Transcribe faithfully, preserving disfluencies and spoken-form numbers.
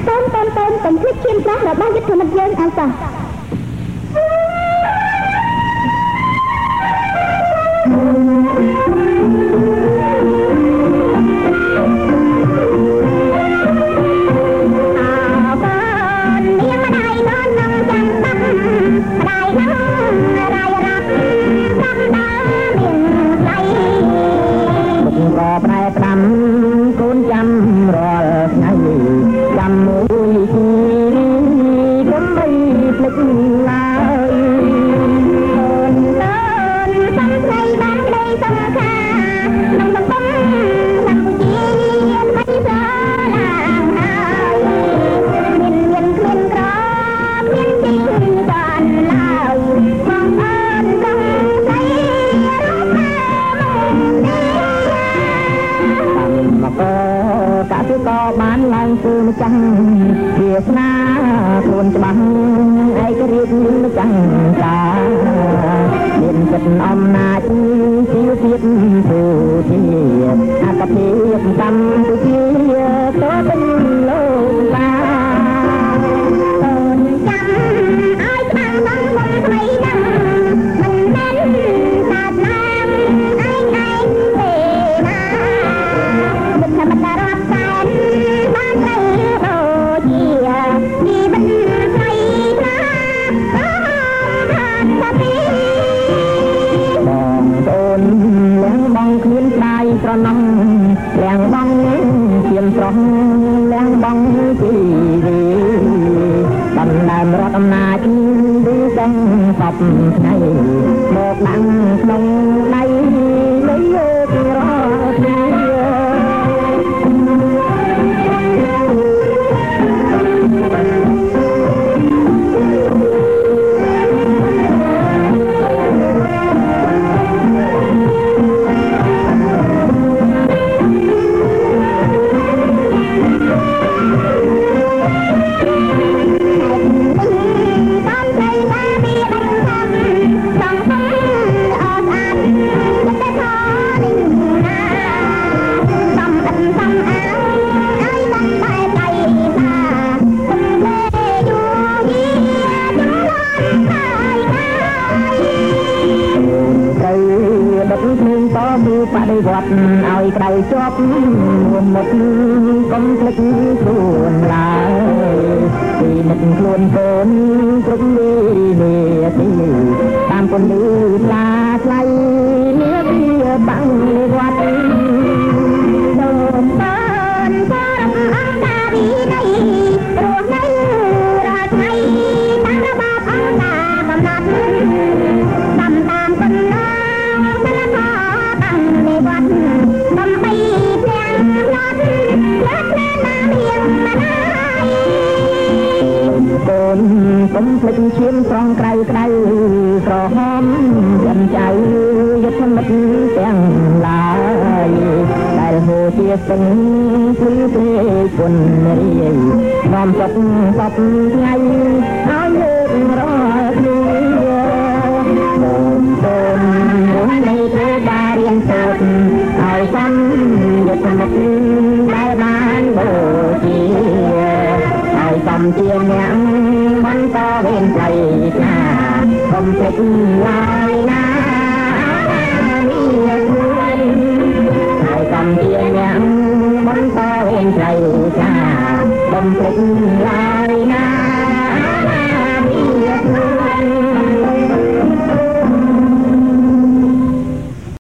សូមសូមសូមកុំភ្លេចឈាមស្រស់របស់យុទ្ធមិត្តយើងអើតោះចាំវាស្នាខ្លួនច្បាស់ឯករាជ្យចាំតាមានចិត្តអំណាចជីវភាពពូជាអកភាពកម្ពុជាតើពេញលោកតាអូនចាំឲ្យច្បាស់ដល់មុនថ្មីណាមិនមែនតាត់ណាមឯងឯងទេណាមិនធម្មតារាប់សែនបានទៅស្រណំលះបងជាស្រស់លះបងជីវីដំណើររដ្ឋអំណាចឬទាំងសពថ្ងៃមកដាំងក្នុងដៃនៃយោគរត់គ្នាបដិវត្តឲ្យក្រៅជាប់មុនមុតកុំភ្លេចខ្លួនឡើយពីនឹកខ្លួនកូនគ្រប់វេលាទីតាមពន្លឺផ្លាថ្លៃនេះវាបាំងវត្តដូនបានសារអង្ការវិន័យរស់នៅរាល់ថ្ងៃតាមរបបអង្គការកំណត់តាមតាមកំណត់ដើម្បីទាំងលត់លើកណានាមណាយកូនកុំភ្លេចឈាមស្រង់ក្រៅក្រៅក្រហមយ៉ាងចៅយុទ្ធមិត្តទាំងឡាយដែលហូរជាស្ទឹងព្រឺព្រេគុណរីនាំសុខសពថ្ងៃឲ្យលើករកគ្នាកូនកូនមួយនៃព្រះបារៀនសូត្រឲ្យសំយុទ្ធមិត្តដែលបានបូជាឲ្យសំជាអ្នកបន្តវេនផ្លូវណាកុំភ្លេចឡើយណានេះខ្លួនឲ្យសំជាអ្នកបន្តវេនផ្លូវណាកុំភ្លេចឡើយ